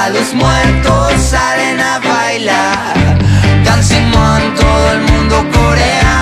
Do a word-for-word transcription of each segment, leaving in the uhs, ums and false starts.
A los muertos salen a bailar. Dancing Man, todo el mundo corea.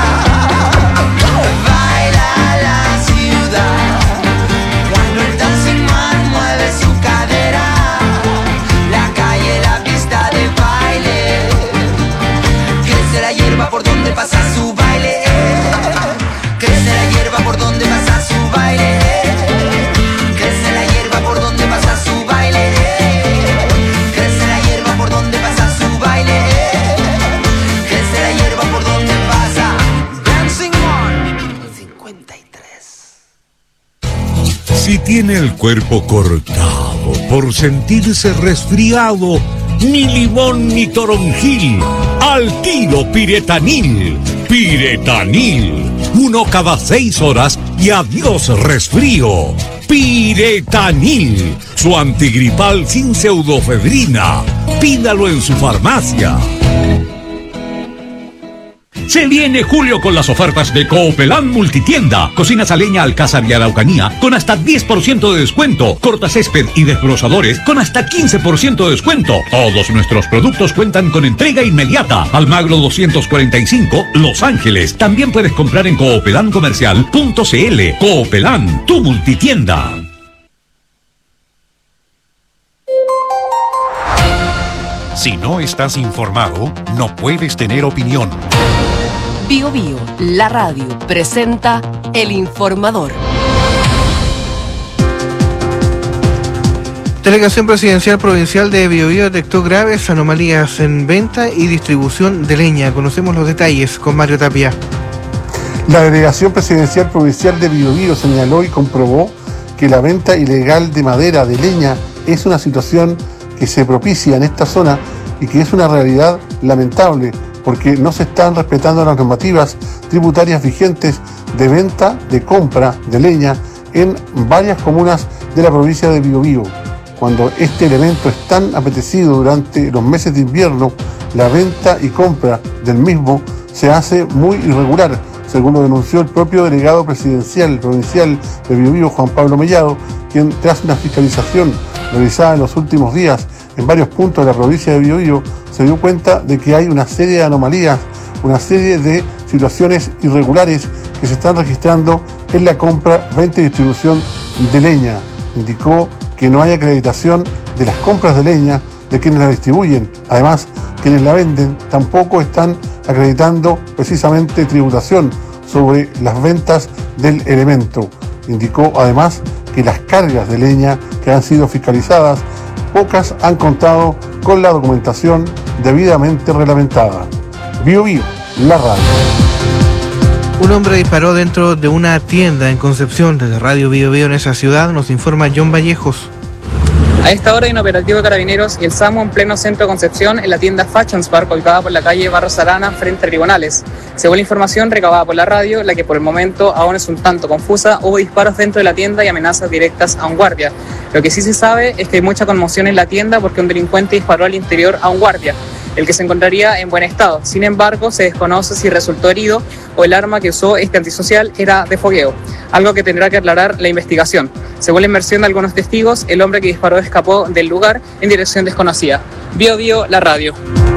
Baila la ciudad cuando el Dancing Man mueve su cadera. La calle, la pista de baile. Crece la hierba por donde pasa su baile. Crece la hierba por donde pasa su baile. Crece la hierba por donde pasa su baile. Crece la hierba por donde pasa su baile. Crece la hierba por donde pasa. Dancing Man cincuenta y tres. Si tiene el cuerpo cortado por sentirse resfriado, ni limón ni toronjil, al tiro Piretanil. Piretanil, uno cada seis horas y adiós resfrío. Piretanil, su antigripal sin pseudofedrina. Pídalo en su farmacia. Se viene julio con las ofertas de Coopelán Multitienda. Cocinas a leña Alcázar y Araucanía con hasta diez por ciento de descuento. Cortacésped y desbrosadores con hasta quince por ciento de descuento. Todos nuestros productos cuentan con entrega inmediata. Almagro doscientos cuarenta y cinco, Los Ángeles. También puedes comprar en coopelan comercial punto c l. Coopelán, tu multitienda. Si no estás informado, no puedes tener opinión. Bio Bio, la radio, presenta El Informador. Delegación Presidencial Provincial de Biobío detectó graves anomalías en venta y distribución de leña. Conocemos los detalles con Mario Tapia. La Delegación Presidencial Provincial de Biobío señaló y comprobó que la venta ilegal de madera de leña es una situación que se propicia en esta zona y que es una realidad lamentable porque no se están respetando las normativas tributarias vigentes de venta, de compra de leña en varias comunas de la provincia de Biobío. Cuando este elemento es tan apetecido durante los meses de invierno, la venta y compra del mismo se hace muy irregular, según lo denunció el propio delegado presidencial provincial de Biobío, Juan Pablo Mellado, quien tras una fiscalización realizada en los últimos días en varios puntos de la provincia de Biobío, se dio cuenta de que hay una serie de anomalías, una serie de situaciones irregulares que se están registrando en la compra, venta y distribución de leña. Indicó que no hay acreditación de las compras de leña de quienes la distribuyen. Además, quienes la venden tampoco están acreditando precisamente tributación sobre las ventas del elemento. Indicó además que las cargas de leña que han sido fiscalizadas, pocas han contado con la documentación debidamente reglamentada. Bio Bio, la radio. Un hombre disparó dentro de una tienda en Concepción. Desde Radio Bio Bio en esa ciudad nos informa John Vallejos. A esta hora hay un operativo de Carabineros y el SAMU en pleno centro de Concepción en la tienda Fashion Spark ubicada por la calle Barros Arana frente a Tribunales. Según la información recabada por la radio, la que por el momento aún es un tanto confusa, hubo disparos dentro de la tienda y amenazas directas a un guardia. Lo que sí se sabe es que hay mucha conmoción en la tienda porque un delincuente disparó al interior a un guardia, el que se encontraría en buen estado. Sin embargo, se desconoce si resultó herido o el arma que usó este antisocial era de fogueo, algo que tendrá que aclarar la investigación. Según la inversión de algunos testigos, el hombre que disparó escapó del lugar en dirección desconocida. Bio Bio, la radio.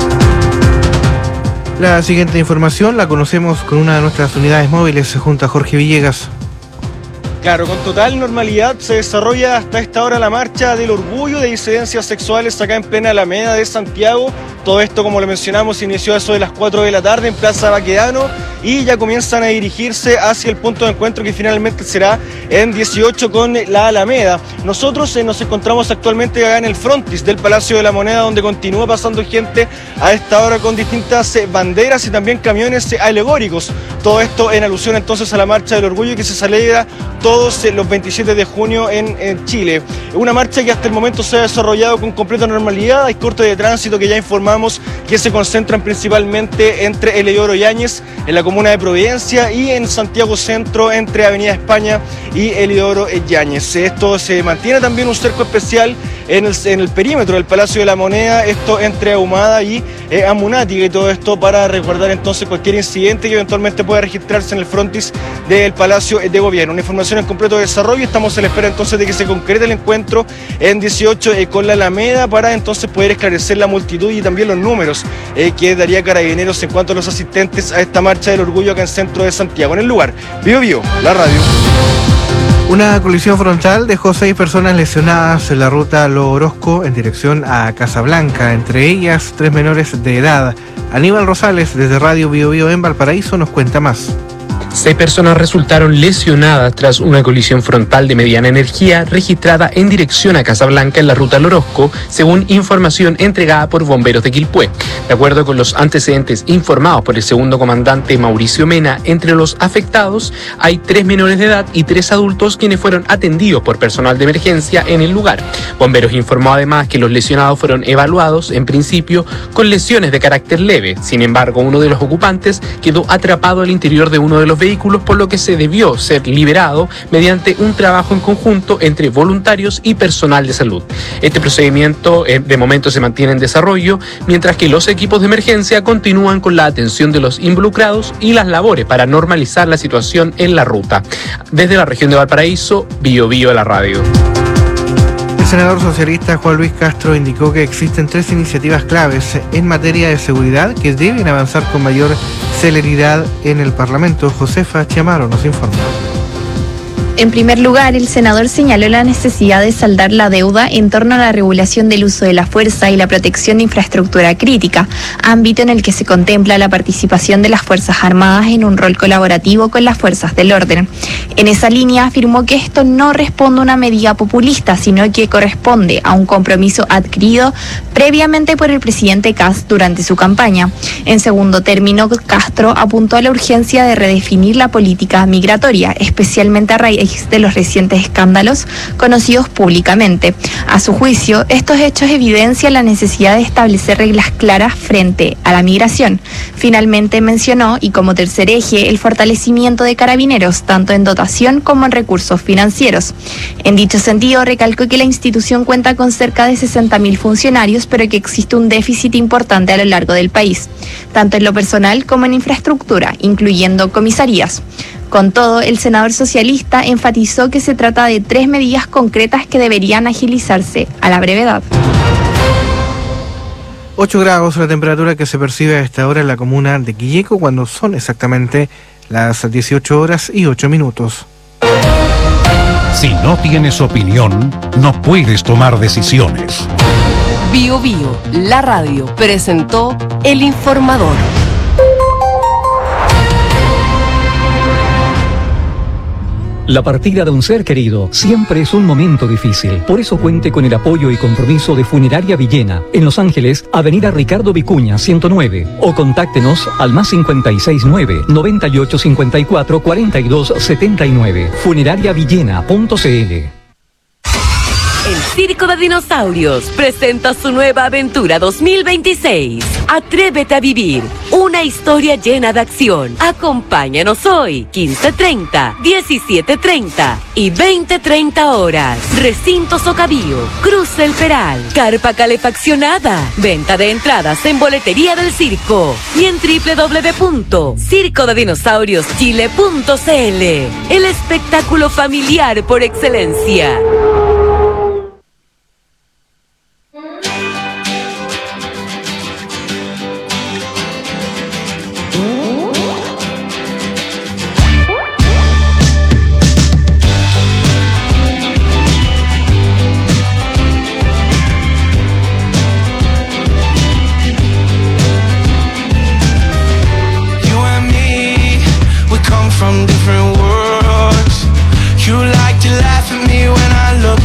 La siguiente información la conocemos con una de nuestras unidades móviles junto a Jorge Villegas. Claro, con total normalidad se desarrolla hasta esta hora la marcha del orgullo de disidencias sexuales acá en plena Alameda de Santiago. Todo esto, como lo mencionamos, inició a eso de las cuatro de la tarde en Plaza Baquedano y ya comienzan a dirigirse hacia el punto de encuentro que finalmente será en dieciocho con la Alameda. Nosotros eh, nos encontramos actualmente acá en el frontis del Palacio de la Moneda, donde continúa pasando gente a esta hora con distintas eh, banderas y también camiones eh, alegóricos. Todo esto en alusión entonces a la marcha del orgullo que se celebra todos eh, los veintisiete de junio en, en Chile. Una marcha que hasta el momento se ha desarrollado con completa normalidad. Hay cortes de tránsito que ya informamos que se concentran principalmente entre Eleodoro Yáñez, en la comuna de Providencia y en Santiago Centro entre Avenida España y Elidoro Yáñez. Esto se mantiene también un cerco especial en el, en el perímetro del Palacio de la Moneda, esto entre Ahumada y eh, Amunática, y todo esto para resguardar entonces cualquier incidente que eventualmente pueda registrarse en el frontis del Palacio de Gobierno. Una información en completo desarrollo, estamos a la espera entonces de que se concrete el encuentro en dieciocho eh, con la Alameda para entonces poder esclarecer la multitud y también los números eh, que daría Carabineros en cuanto a los asistentes a esta marcha del orgullo acá en centro de Santiago. En el lugar, Bio Bio, la radio. Una colisión frontal dejó seis personas lesionadas en la ruta Lo Orozco en dirección a Casablanca, entre ellas tres menores de edad. Aníbal Rosales, desde Radio Bio Bio en Valparaíso, nos cuenta más. Seis personas resultaron lesionadas tras una colisión frontal de mediana energía registrada en dirección a Casablanca en la ruta Lo Orozco, según información entregada por bomberos de Quilpué. De acuerdo con los antecedentes informados por el segundo comandante Mauricio Mena, entre los afectados hay tres menores de edad y tres adultos quienes fueron atendidos por personal de emergencia en el lugar. Bomberos informó además que los lesionados fueron evaluados en principio con lesiones de carácter leve. Sin embargo, uno de los ocupantes quedó atrapado al interior de uno de los vehículos, por lo que se debió ser liberado mediante un trabajo en conjunto entre voluntarios y personal de salud. Este procedimiento eh, de momento se mantiene en desarrollo, mientras que los equipos de emergencia continúan con la atención de los involucrados y las labores para normalizar la situación en la ruta. Desde la región de Valparaíso, Bio Bio la radio. El senador socialista Juan Luis Castro indicó que existen tres iniciativas claves en materia de seguridad que deben avanzar con mayor celeridad en el Parlamento. Josefa Chiamaro nos informa. En primer lugar, el senador señaló la necesidad de saldar la deuda en torno a la regulación del uso de la fuerza y la protección de infraestructura crítica, ámbito en el que se contempla la participación de las Fuerzas Armadas en un rol colaborativo con las fuerzas del orden. En esa línea afirmó que esto no responde a una medida populista, sino que corresponde a un compromiso adquirido previamente por el presidente Kast durante su campaña. En segundo término, Castro apuntó a la urgencia de redefinir la política migratoria, especialmente a raíz de los recientes escándalos conocidos públicamente. A su juicio, estos hechos evidencian la necesidad de establecer reglas claras frente a la migración. Finalmente mencionó, y como tercer eje, el fortalecimiento de Carabineros, tanto en dotación como en recursos financieros. En dicho sentido, recalcó que la institución cuenta con cerca de sesenta mil funcionarios, pero que existe un déficit importante a lo largo del país, tanto en lo personal como en infraestructura, incluyendo comisarías. Con todo, el senador socialista enfatizó que se trata de tres medidas concretas que deberían agilizarse a la brevedad. ocho grados la temperatura que se percibe a esta hora en la comuna de Quilleco, cuando son exactamente las dieciocho horas y ocho minutos. Si no tienes opinión, no puedes tomar decisiones. Bio Bio, la radio, presentó El Informador. La partida de un ser querido siempre es un momento difícil. Por eso cuente con el apoyo y compromiso de Funeraria Villena, en Los Ángeles, Avenida Ricardo Vicuña, ciento nueve. O contáctenos al más cincuenta y seis nueve, noventa y ocho cincuenta y cuatro, cuarenta y dos setenta y nueve. funerariavillena punto c l. El Circo de Dinosaurios presenta su nueva aventura dos mil veintiséis. Atrévete a vivir una historia llena de acción. Acompáñanos hoy, quince treinta, diecisiete treinta y veinte treinta horas. Recinto Socabío, Cruz El Peral, carpa calefaccionada. Venta de entradas en boletería del circo y en doble u doble u doble u punto circo de dinosaurios chile punto c l. El espectáculo familiar por excelencia. From different worlds. You like to laugh at me when I look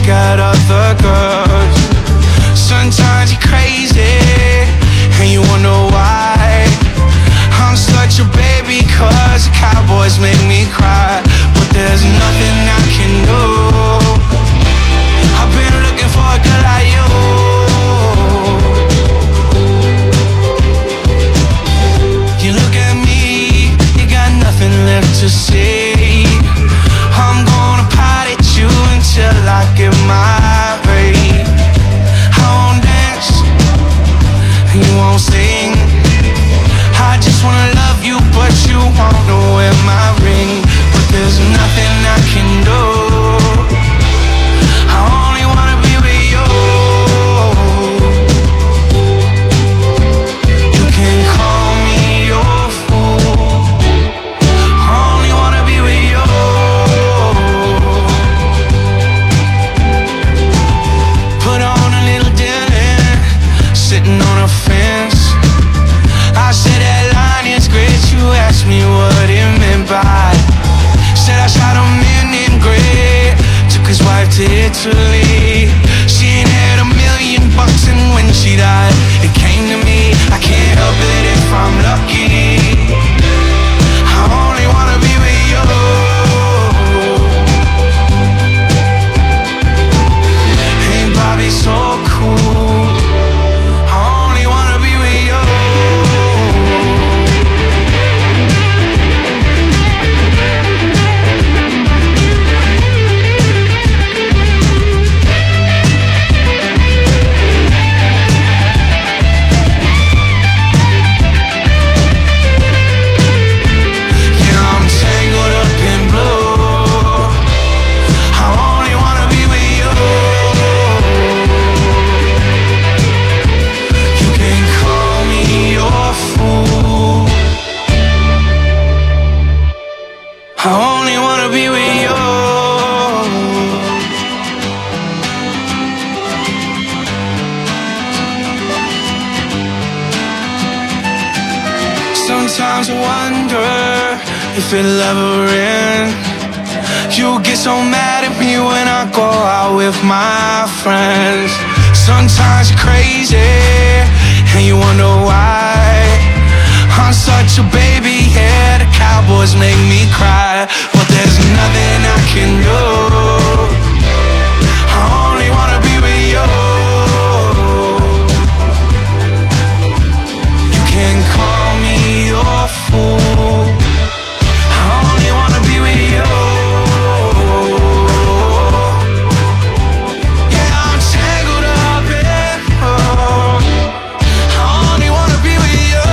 Sometimes I wonder if it'll ever end. You get so mad at me when I go out with my friends. Sometimes you're crazy and you wonder why. I'm such a baby, yeah, the Cowboys make me cry. But there's nothing I can do. I only wanna be with you. You can call me your fool. I only wanna be with you. Yeah, I'm tangled up in oh. I only wanna be with you.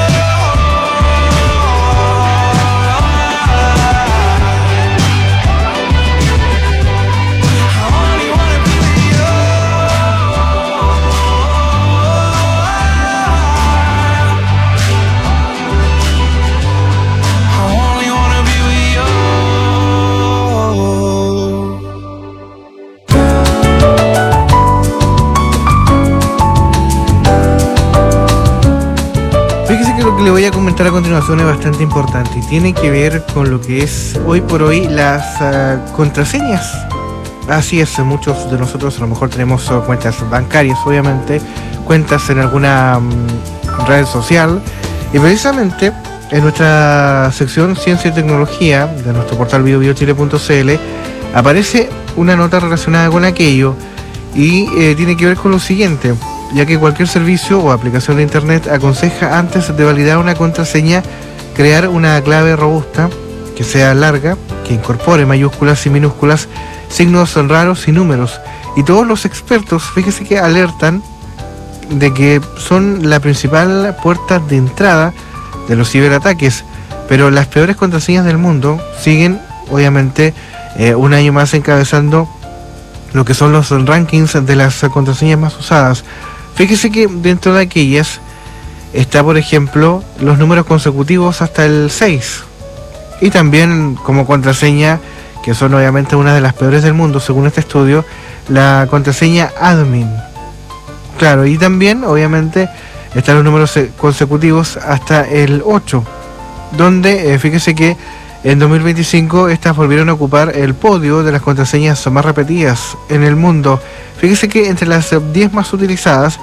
Lo que le voy a comentar a continuación es bastante importante y tiene que ver con lo que es hoy por hoy las uh, contraseñas. Así es, muchos de nosotros a lo mejor tenemos uh, cuentas bancarias, obviamente, cuentas en alguna um, red social, y precisamente en nuestra sección Ciencia y Tecnología de nuestro portal bio bio chile punto c l aparece una nota relacionada con aquello y eh, tiene que ver con lo siguiente, ya que cualquier servicio o aplicación de internet aconseja antes de validar una contraseña crear una clave robusta, que sea larga, que incorpore mayúsculas y minúsculas, signos raros y números. Y todos los expertos, fíjese que alertan de que son la principal puerta de entrada de los ciberataques, pero las peores contraseñas del mundo siguen, obviamente, eh, un año más encabezando lo que son los rankings de las contraseñas más usadas. Fíjese que dentro de aquellas está, por ejemplo, los números consecutivos hasta el seis. Y también como contraseña, que son obviamente una de las peores del mundo, según este estudio, la contraseña admin. Claro, y también, obviamente, están los números consecutivos hasta el ocho, donde, eh, fíjese que en dos mil veinticinco estas volvieron a ocupar el podio de las contraseñas más repetidas en el mundo. Fíjese que entre las diez más utilizadas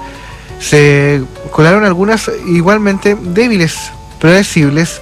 se colaron algunas igualmente débiles, predecibles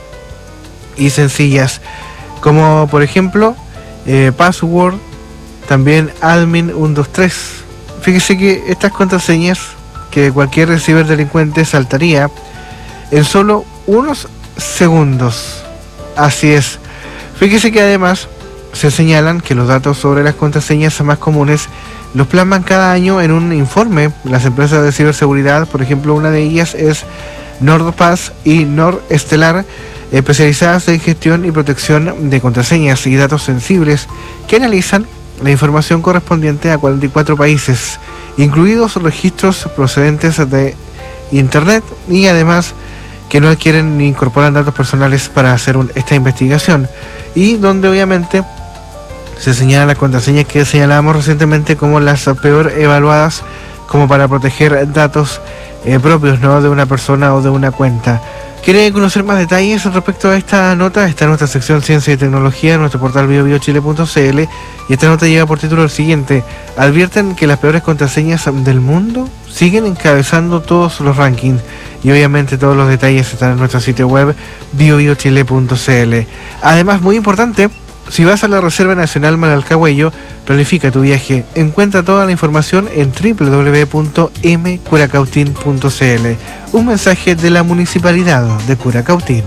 y sencillas, como por ejemplo eh, password, también admin ciento veintitrés. Fíjese que estas contraseñas que cualquier ciberdelincuente saltaría en solo unos segundos. Así es. Fíjese que además se señalan que los datos sobre las contraseñas más comunes los plasman cada año en un informe las empresas de ciberseguridad. Por ejemplo, una de ellas es NordPass y NordStellar, especializadas en gestión y protección de contraseñas y datos sensibles, que analizan la información correspondiente a cuarenta y cuatro países, incluidos registros procedentes de Internet, y además que no adquieren ni incorporan datos personales para hacer un, esta investigación, y donde obviamente se señalan las contraseñas que señalábamos recientemente como las peor evaluadas, como para proteger datos eh, propios, ¿no?, de una persona o de una cuenta. ¿Quiere conocer más detalles respecto a esta nota? Está en nuestra sección Ciencia y Tecnología en nuestro portal bio bio chile punto c l, y esta nota lleva por título el siguiente: advierten que las peores contraseñas del mundo siguen encabezando todos los rankings. Y obviamente todos los detalles están en nuestro sitio web bio bio chile punto c l. Además, muy importante, si vas a la Reserva Nacional Manalcahuello, planifica tu viaje. Encuentra toda la información en doble u doble u doble u punto m curacautín punto c l. Un mensaje de la Municipalidad de Curacautín.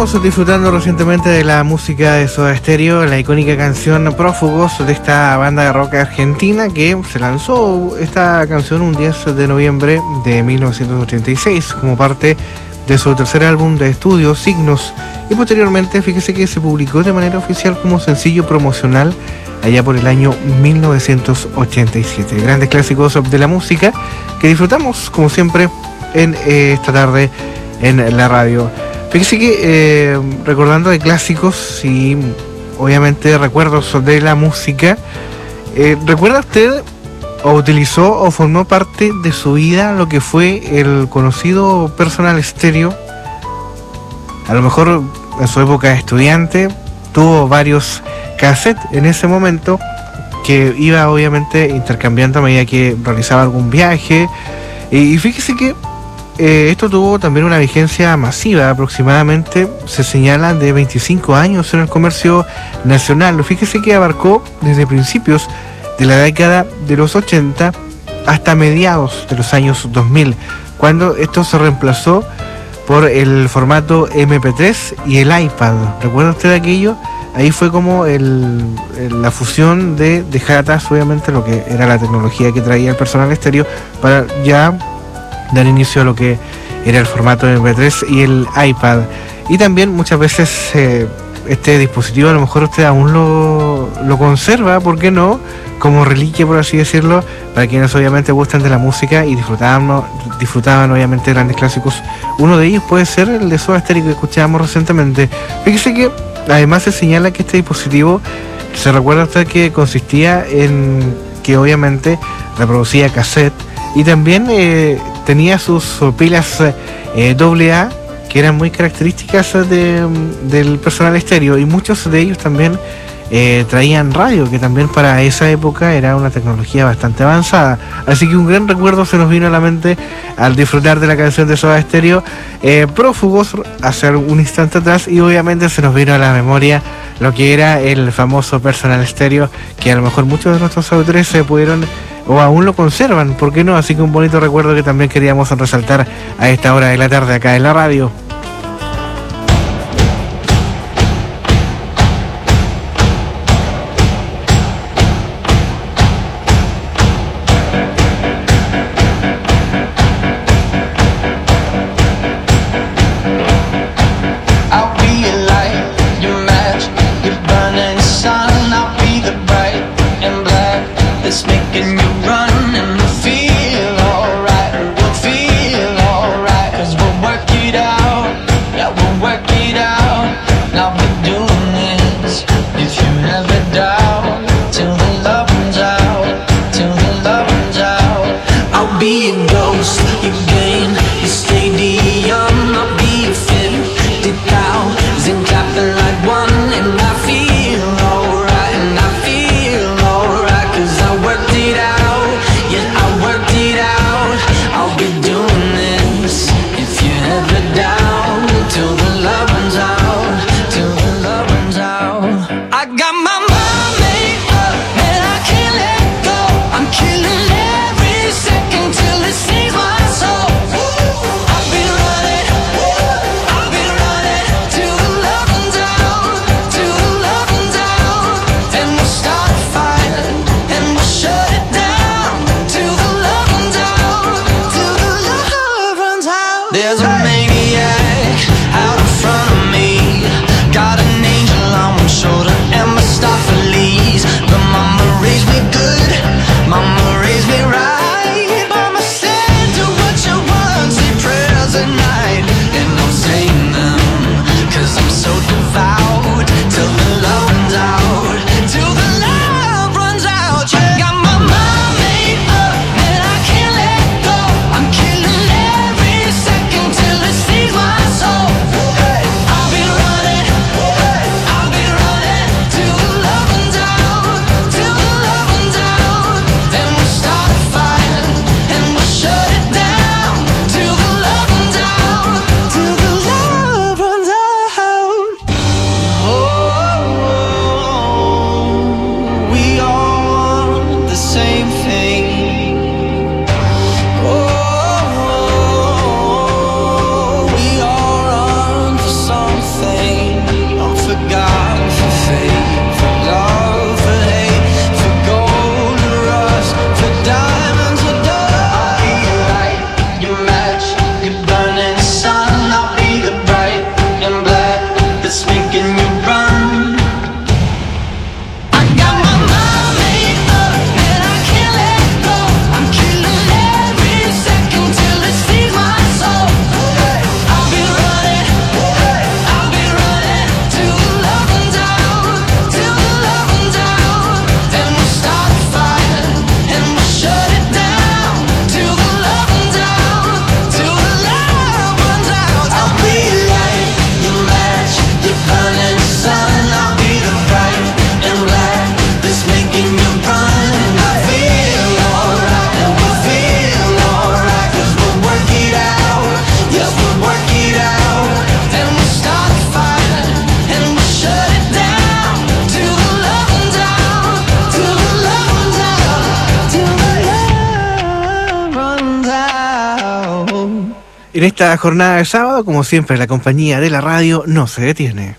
Estamos disfrutando recientemente de la música de Soda Stereo, la icónica canción Prófugos de esta banda de rock argentina que se lanzó esta canción un diez de noviembre de mil novecientos ochenta y seis como parte de su tercer álbum de estudio, Signos, y posteriormente fíjese que se publicó de manera oficial como sencillo promocional allá por el año mil novecientos ochenta y siete. Grandes clásicos de la música que disfrutamos como siempre en eh, esta tarde en la radio. Fíjese que eh, recordando de clásicos y obviamente recuerdos de la música, eh, ¿recuerda usted o utilizó o formó parte de su vida lo que fue el conocido Personal Stereo? A lo mejor en su época de estudiante tuvo varios cassettes en ese momento que iba obviamente intercambiando a medida que realizaba algún viaje, y fíjese que Eh, esto tuvo también una vigencia masiva, aproximadamente se señala de veinticinco años en el comercio nacional. Fíjese que abarcó desde principios de la década de los ochenta hasta mediados de los años dos mil, cuando esto se reemplazó por el formato eme pe tres y el iPad. ¿Recuerda usted aquello? Ahí fue como el, el, la fusión de dejar atrás obviamente lo que era la tecnología que traía el Personal Stereo para ya dar inicio a lo que era el formato eme pe tres y el iPad. Y también muchas veces eh, este dispositivo a lo mejor usted aún lo, lo conserva, ¿por qué no? Como reliquia, por así decirlo, para quienes obviamente gustan de la música y disfrutaban, disfrutaban obviamente de grandes clásicos. Uno de ellos puede ser el de Soda Stereo que escuchábamos recientemente. Fíjese que además se señala que este dispositivo, se recuerda usted que consistía en que obviamente reproducía cassette y también eh, tenía sus pilas eh, doble A que eran muy características de, del Personal Stereo, y muchos de ellos también eh, traían radio, que también para esa época era una tecnología bastante avanzada. Así que un gran recuerdo se nos vino a la mente al disfrutar de la canción de Soda Stereo, eh, Prófugos, hace un instante atrás, y obviamente se nos vino a la memoria lo que era el famoso Personal Stereo, que a lo mejor muchos de nuestros autores se pudieron o aún lo conservan, ¿por qué no? Así que un bonito recuerdo que también queríamos resaltar a esta hora de la tarde acá en la radio. Stop En esta jornada de sábado, como siempre, la compañía de la radio no se detiene.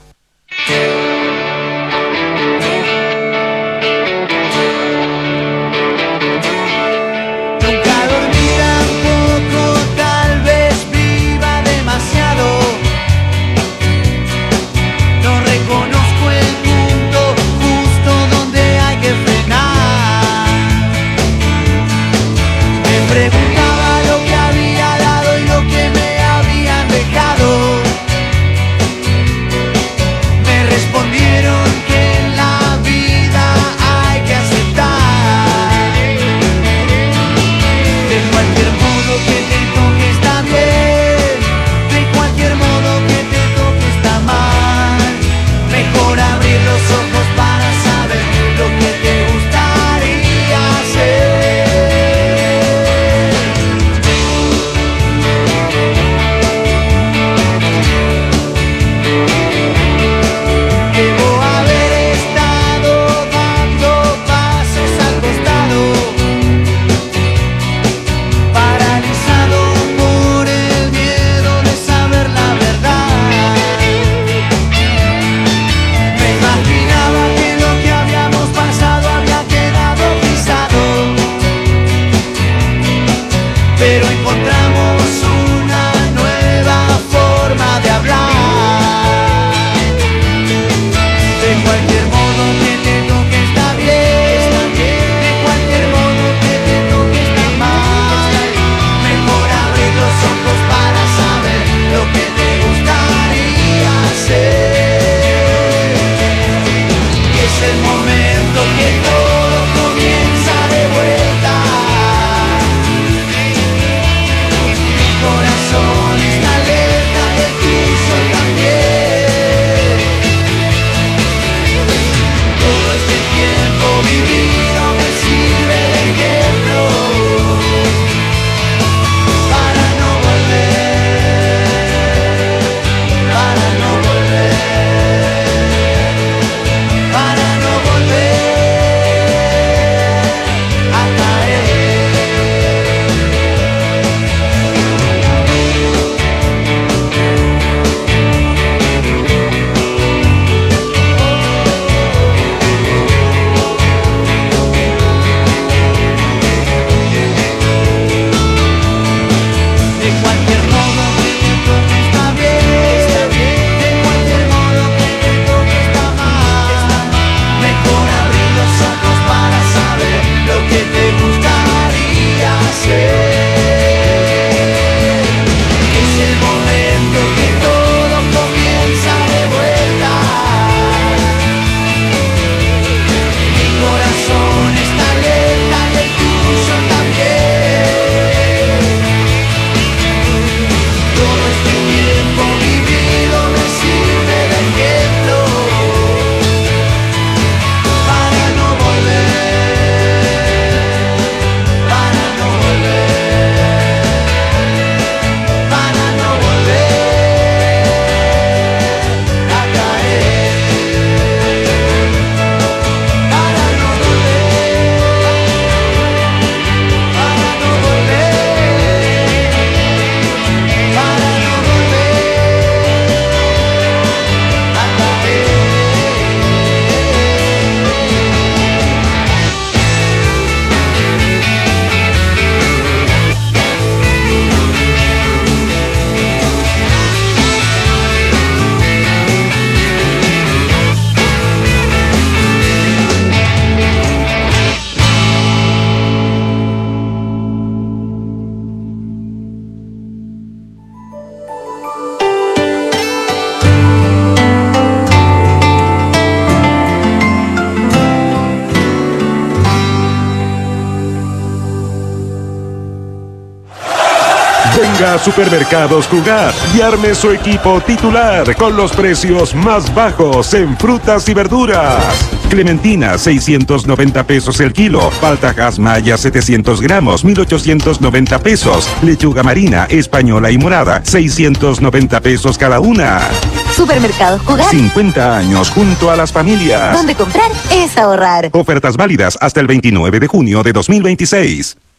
Venga a Supermercados Jugar y arme su equipo titular con los precios más bajos en frutas y verduras. Clementina, seiscientos noventa pesos el kilo. Paltajas Maya, setecientos gramos, mil ochocientos noventa pesos. Lechuga marina, española y morada, seiscientos noventa pesos cada una. Supermercados Jugar. cincuenta años junto a las familias. Donde comprar es ahorrar. Ofertas válidas hasta el veintinueve de junio de dos mil veintiséis.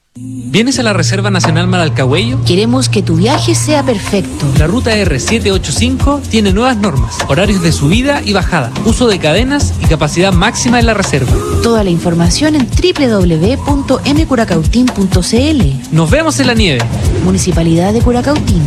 ¿Vienes a la Reserva Nacional Maralcahuello? Queremos que tu viaje sea perfecto. La ruta R setecientos ochenta y cinco tiene nuevas normas, horarios de subida y bajada, uso de cadenas y capacidad máxima en la reserva. Toda la información en doble u doble u doble u punto m curacautín punto c l. Nos vemos en la nieve. Municipalidad de Curacautín.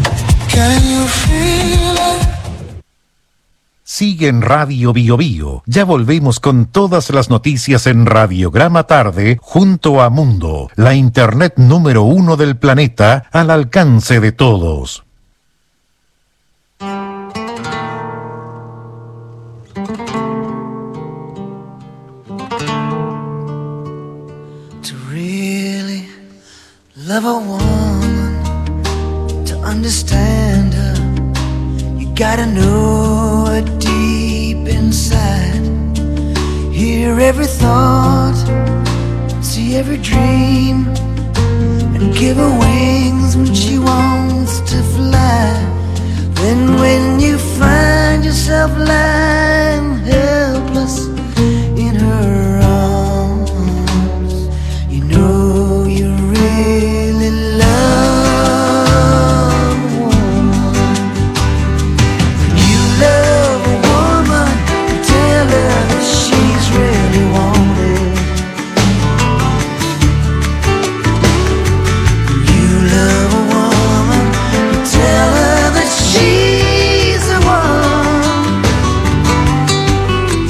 Sigue en Radio Bio Bio. Ya volvemos con todas las noticias en Radiograma Tarde junto a Mundo, la internet número uno del planeta al alcance de todos. To really love a woman, to understand her, you gotta know her deep inside. Hear every thought, see every dream, and give her wings when she wants to fly. Then when you find yourself lying helpless in her arms, you know you really love a woman. When you love a woman, tell her that she's really wanted. When you love a woman, tell her that she's the one.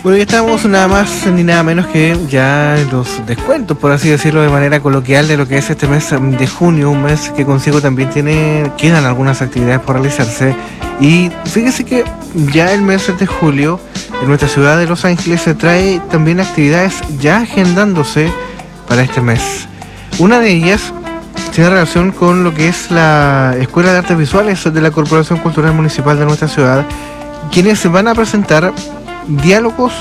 Bueno, ya estamos nada más ni nada menos que ya en los descuentos, por así decirlo de manera coloquial, de lo que es este mes de junio, un mes que consigo también tiene, quedan algunas actividades por realizarse. Y fíjese que ya el mes de julio en nuestra ciudad de Los Ángeles se trae también actividades ya agendándose para este mes. Una de ellas tiene relación con lo que es la Escuela de Artes Visuales de la Corporación Cultural Municipal de nuestra ciudad, quienes se van a presentar Diálogos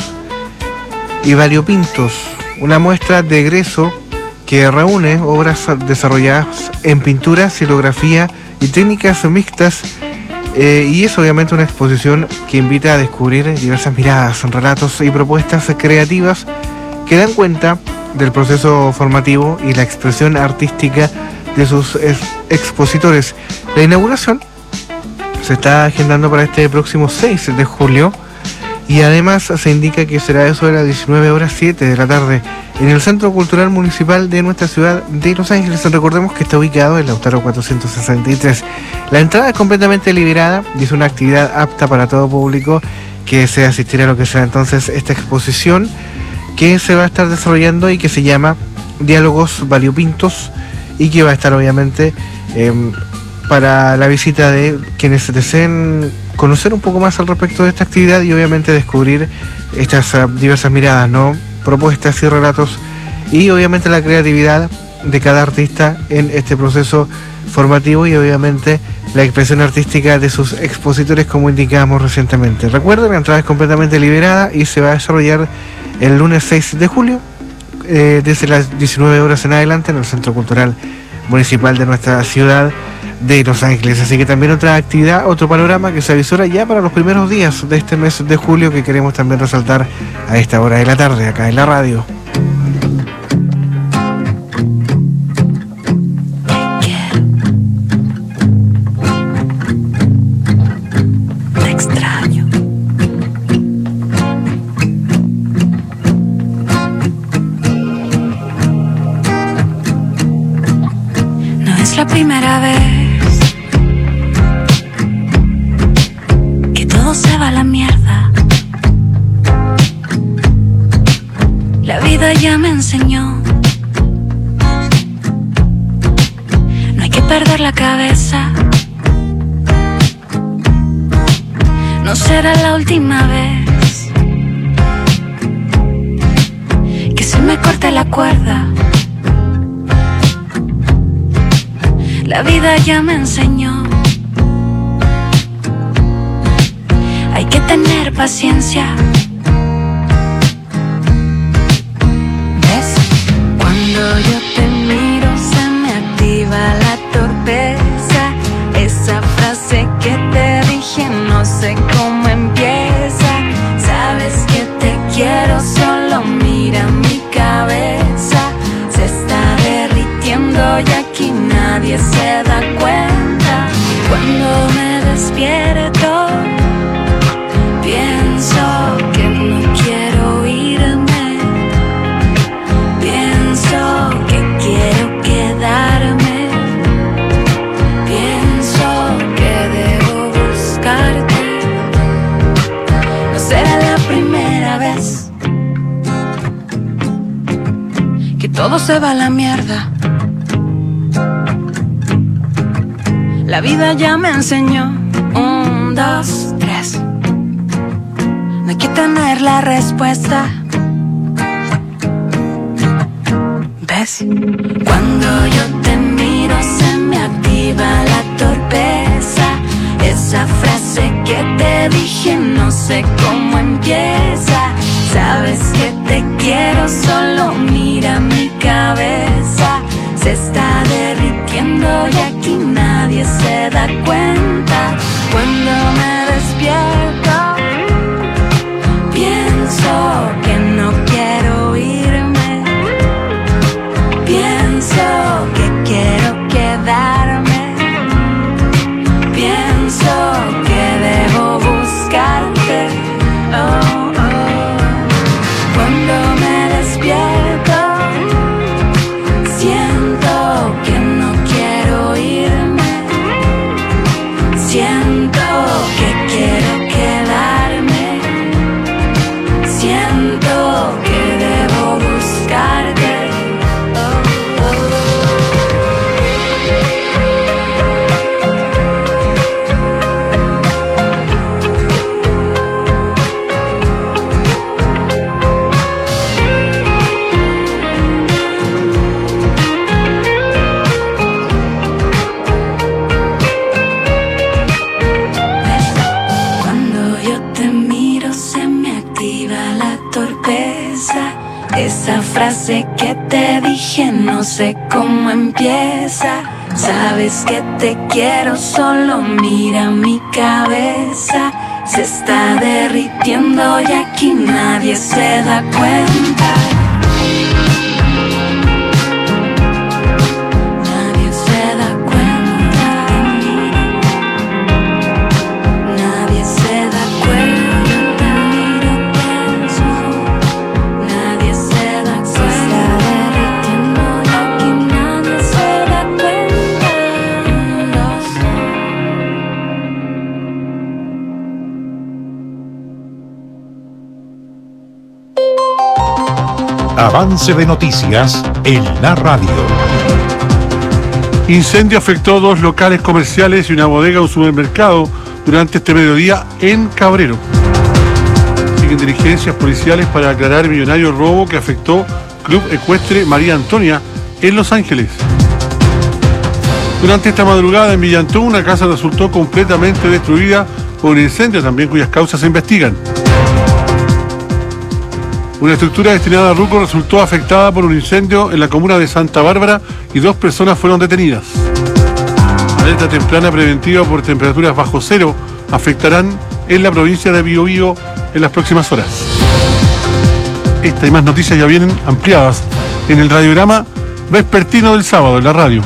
y Variopintos, una muestra de egreso que reúne obras desarrolladas en pintura, xilografía y técnicas mixtas, eh, y es obviamente una exposición que invita a descubrir diversas miradas, relatos y propuestas creativas que dan cuenta del proceso formativo y la expresión artística de sus ex expositores. La inauguración se está agendando para este próximo seis de julio y además se indica que será eso de las diecinueve horas siete de la tarde en el Centro Cultural Municipal de nuestra ciudad de Los Ángeles. Recordemos que está ubicado en Lautaro cuatrocientos sesenta y tres. La entrada es completamente liberada y es una actividad apta para todo público que desea asistir a lo que será entonces esta exposición que se va a estar desarrollando y que se llama Diálogos Variopintos, y que va a estar obviamente eh, para la visita de quienes deseen conocer un poco más al respecto de esta actividad y obviamente descubrir estas uh, diversas miradas, ¿no? Propuestas y relatos, y obviamente la creatividad de cada artista en este proceso formativo y obviamente la expresión artística de sus expositores, como indicábamos recientemente. Recuerden, la entrada es completamente liberada y se va a desarrollar el lunes seis de julio eh, desde las diecinueve horas en adelante en el Centro Cultural Municipal de nuestra ciudad de Los Ángeles. Así que también otra actividad, otro panorama que se avisora ya para los primeros días de este mes de julio, que queremos también resaltar a esta hora de la tarde acá en la radio. Te extraño. No es la primera vez se va a la mierda. La vida ya me enseñó. No hay que perder la cabeza. No será la última vez que se me corte la cuerda. La vida ya me enseñó. Hay que tener paciencia. ¿Ves? Cuando yo te miro se me activa la torpeza. Esa frase que te dije no sé cómo empieza. Sabes que te quiero, solo mira mi cabeza. Se está derritiendo y aquí nadie se da cuenta. Cuando me despierto pienso que no quiero irme, pienso que quiero quedarme, pienso que debo buscarte. No será la primera vez que todo se va a la mierda. La vida ya me enseñó. Un, dos, tres. No hay que tener la respuesta. ¿Ves? Cuando yo te miro se me activa la torpeza. Esa frase que te dije no sé cómo empieza. Sabes que te quiero, solo mira mi cabeza. Se está derritiendo y aquí nadie se da cuenta. Cuando me despierto pienso que no quiero irme, pienso que quiero quedarme, pienso que debo buscarte. Oh, oh. Cuando me despierto siento que no quiero irme, siento que quiero quedarme. Siento frase que te dije, no sé cómo empieza. Sabes que te quiero, solo mira mi cabeza. Se está derritiendo y aquí nadie se da cuenta. Nadie se da cuenta. Nadie se da cuenta. Miro, pienso. Nadie se da cuenta. Se está derritiendo y aquí nadie se da cuenta. Avance de noticias en la radio. Incendio afectó dos locales comerciales y una bodega de un supermercado durante este mediodía en Cabrero. Siguen diligencias policiales para aclarar el millonario robo que afectó Club Ecuestre María Antonia en Los Ángeles. Durante esta madrugada en Villantón, una casa resultó completamente destruida por un incendio también cuyas causas se investigan. Una estructura destinada a Ruco resultó afectada por un incendio en la comuna de Santa Bárbara y dos personas fueron detenidas. Alerta temprana preventiva por temperaturas bajo cero afectarán en la provincia de Biobío en las próximas horas. Esta y más noticias ya vienen ampliadas en el radiograma vespertino del sábado en la radio.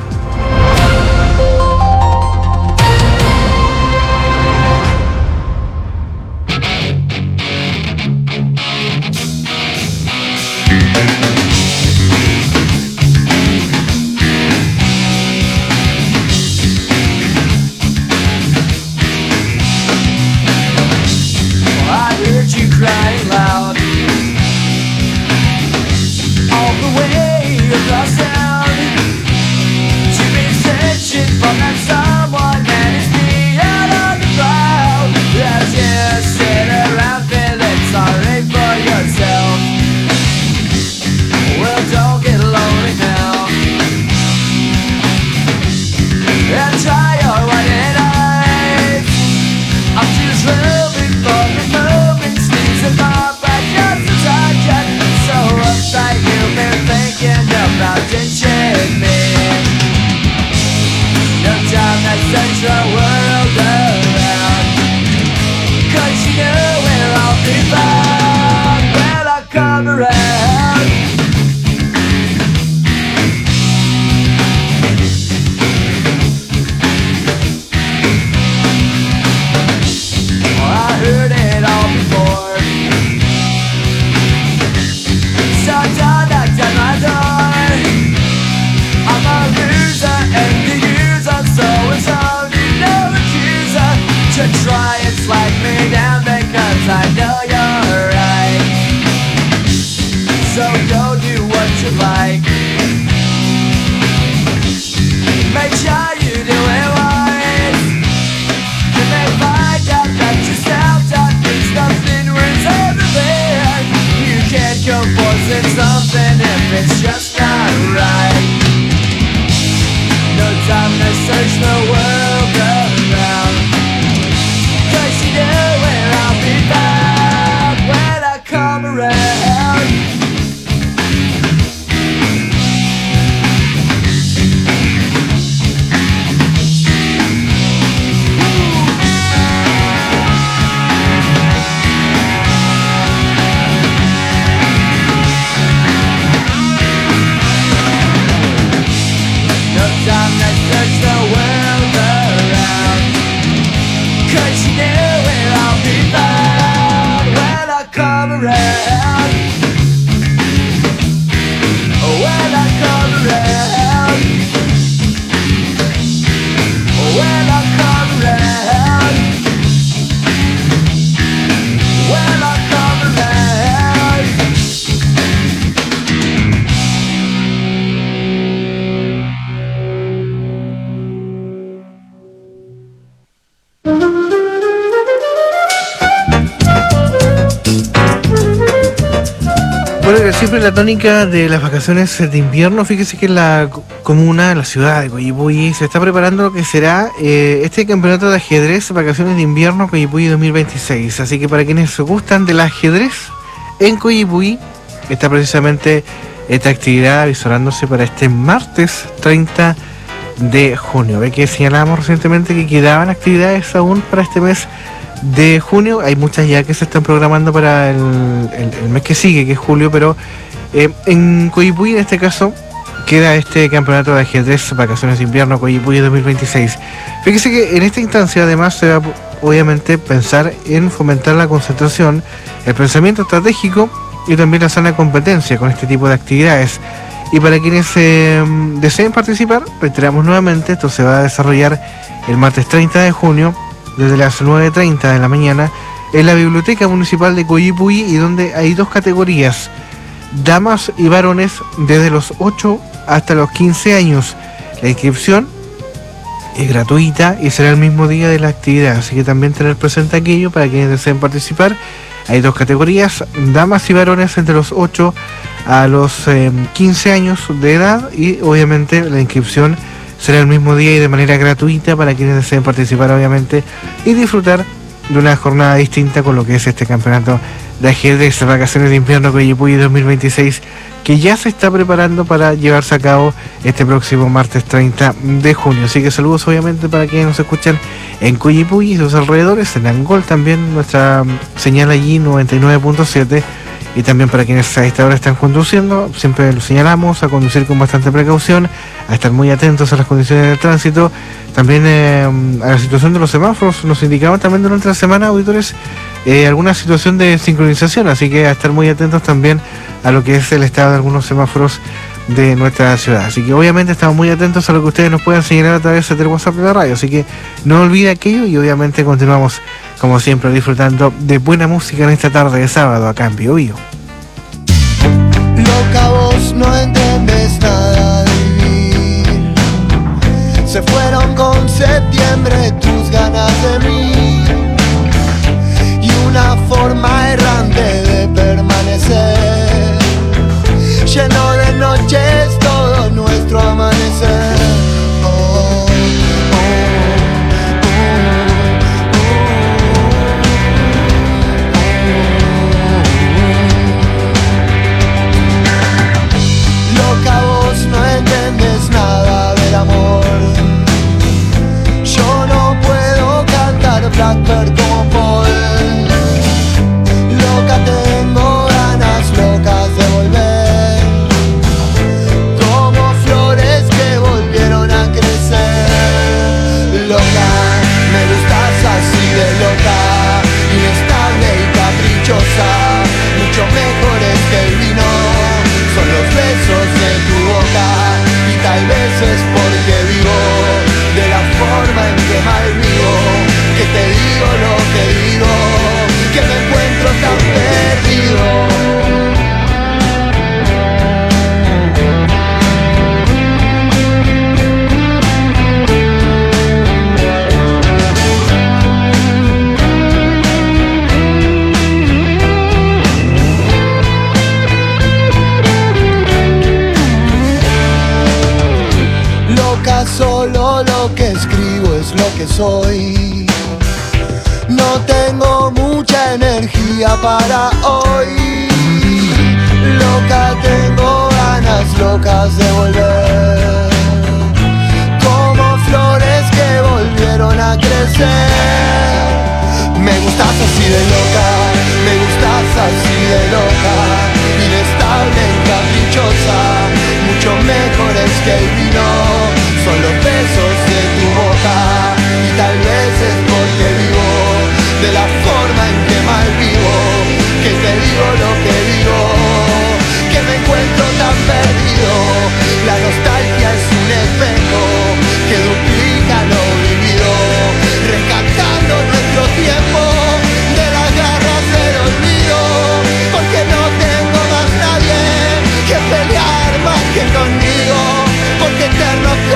Siempre la tónica de las vacaciones de invierno. Fíjese que en la comuna, en la ciudad de Coyipulli, se está preparando lo que será eh, este campeonato de ajedrez, vacaciones de invierno Coyipulli dos mil veintiséis. Así que para quienes se gustan del ajedrez en Coyipulli, está precisamente esta actividad avisorándose para este martes treinta de junio. Ve que señalábamos recientemente que quedaban actividades aún para este mes de junio. Hay muchas ya que se están programando para el, el, el mes que sigue, que es julio, pero eh, en Coyipulli en este caso queda este campeonato de ajedrez vacaciones de invierno Coyipulli dos mil veintiséis. Fíjese que en esta instancia además se va obviamente pensar en fomentar la concentración, el pensamiento estratégico y también la sana competencia con este tipo de actividades. Y para quienes eh, deseen participar, reiteramos nuevamente, esto se va a desarrollar el martes treinta de junio desde las nueve treinta de la mañana en la Biblioteca Municipal de Coyipulli, y donde hay dos categorías, damas y varones desde los ocho hasta los quince años. La inscripción es gratuita y será el mismo día de la actividad, así que también tener presente aquello para quienes deseen participar. Hay dos categorías, damas y varones entre los ocho a los eh, quince años de edad, y obviamente la inscripción será el mismo día y de manera gratuita para quienes deseen participar obviamente y disfrutar de una jornada distinta con lo que es este campeonato de ajedrez vacaciones de invierno Coyipulli dos mil veintiséis, que ya se está preparando para llevarse a cabo este próximo martes treinta de junio. Así que saludos obviamente para quienes nos escuchan en Coyipulli y sus alrededores, en Angol también nuestra señal allí noventa y nueve punto siete, y también para quienes a esta hora están conduciendo, siempre lo señalamos, a conducir con bastante precaución, a estar muy atentos a las condiciones del tránsito, también eh, a la situación de los semáforos. Nos indicaban también durante la semana, auditores, eh, alguna situación de sincronización, así que a estar muy atentos también a lo que es el estado de algunos semáforos de nuestra ciudad. Así que obviamente estamos muy atentos a lo que ustedes nos puedan señalar a través del WhatsApp de la radio, así que no olvide aquello, y obviamente continuamos como siempre disfrutando de buena música en esta tarde de sábado acá en Bio Bio. Loca, vos no entiendes nada de vivir. Se fueron con septiembre tus ganas de mí, y una forma errante de permanecer, lleno de noches todo nuestro amanecer. Oh, oh, Loca, vos no entiendes nada del amor. Yo no puedo cantar Blackbird como Paul. Loca, tengo ganas locas de volver, como flores que volvieron a crecer. Loca, me gustas así de loca, inestable y caprichosa, mucho mejores que el vino son los besos de tu boca, y tal vez es porque vivo de la forma en que mal vivo, que te digo lo que digo, que me encuentro tan perdido. Loca, solo lo que escribo es lo que soy. No tengo mucha energía para hoy. Loca, tengo ganas locas de volver, como flores que volvieron a crecer. Me gustas así de loca, me gustas así de loca, inestable y caprichosa, mucho mejores que el vino son los besos de tu boca, y tal vez es porque vivo de la forma en que mal vivo, que te digo lo que digo, que me encuentro tan perdido. La nostalgia es un espejo que duplica lo vivido, rescatando nuestro tiempo de las garras del olvido, porque no tengo más nadie que pelear más que conmigo, porque eterno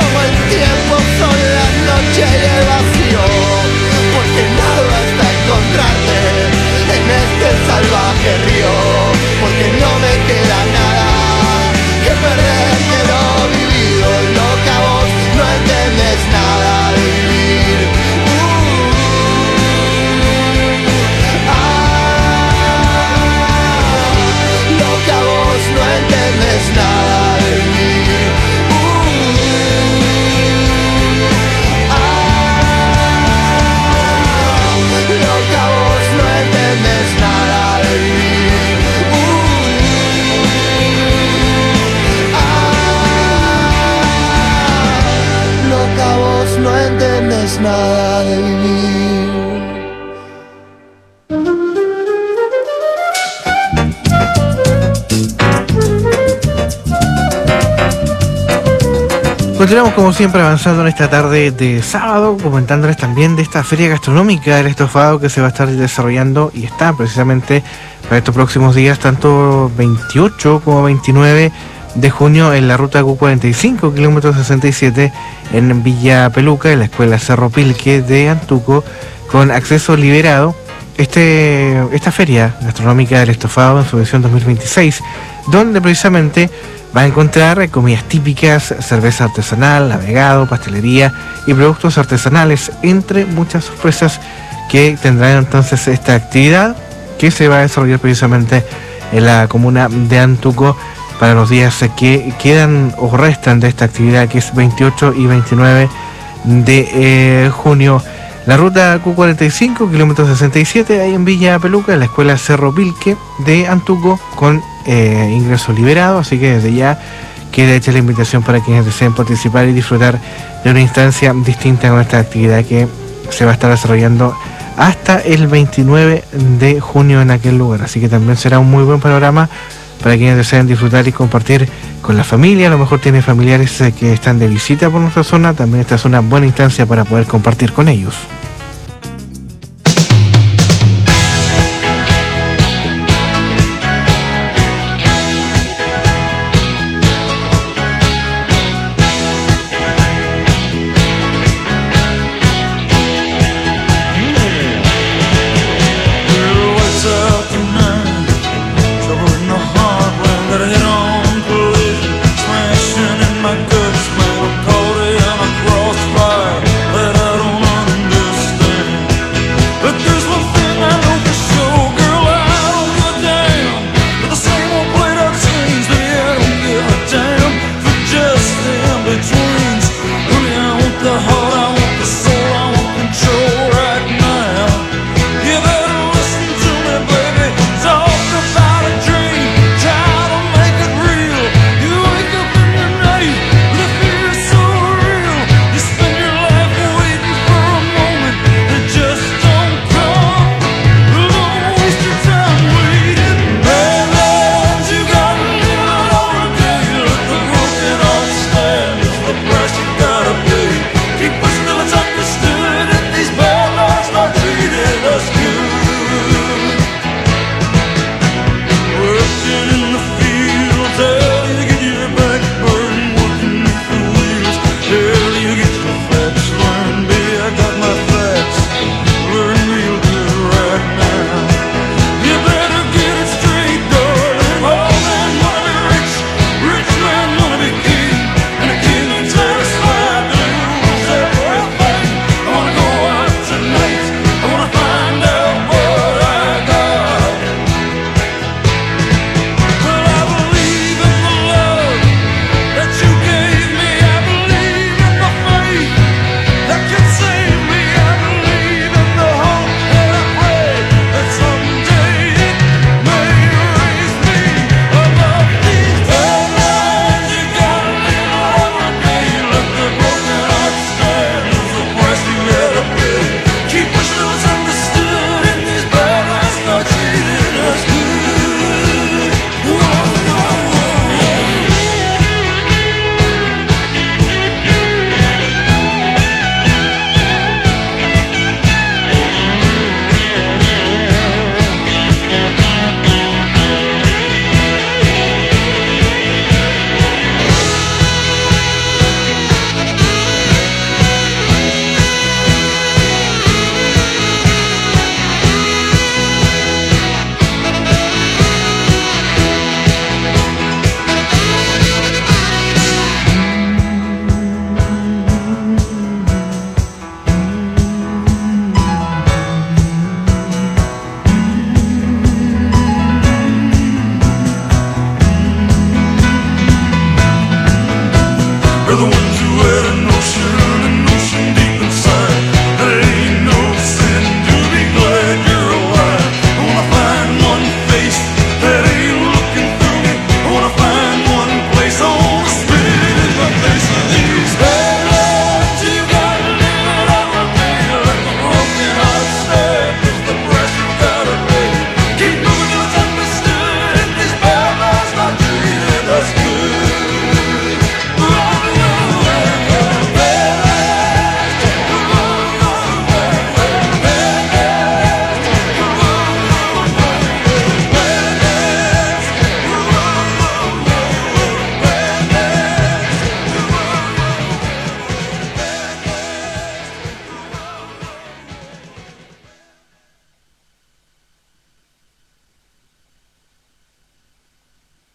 Continuamos como siempre avanzando en esta tarde de sábado, comentándoles también de esta feria gastronómica del estofado que se va a estar desarrollando y está precisamente para estos próximos días, tanto veintiocho como veintinueve de junio en la ruta Q cuarenta y cinco, kilómetro sesenta y siete, en Villa Peluca, en la escuela Cerro Pilque de Antuco, con acceso liberado. Este, esta feria gastronómica del estofado en su edición dos mil veintiséis, donde precisamente va a encontrar comidas típicas, cerveza artesanal, navegado, pastelería y productos artesanales, entre muchas sorpresas que tendrá entonces esta actividad que se va a desarrollar precisamente en la comuna de Antuco para los días que quedan o restan de esta actividad, que es veintiocho y veintinueve de eh, junio. La ruta Q cuarenta y cinco, kilómetro sesenta y siete, ahí en Villa Peluca, en la escuela Cerro Pilque de Antuco, con eh, ingreso liberado, así que desde ya queda hecha la invitación para quienes deseen participar y disfrutar de una instancia distinta con esta actividad que se va a estar desarrollando hasta el veintinueve de junio en aquel lugar, así que también será un muy buen panorama para quienes deseen disfrutar y compartir con la familia. A lo mejor tiene familiares que están de visita por nuestra zona, también esta es una buena instancia para poder compartir con ellos.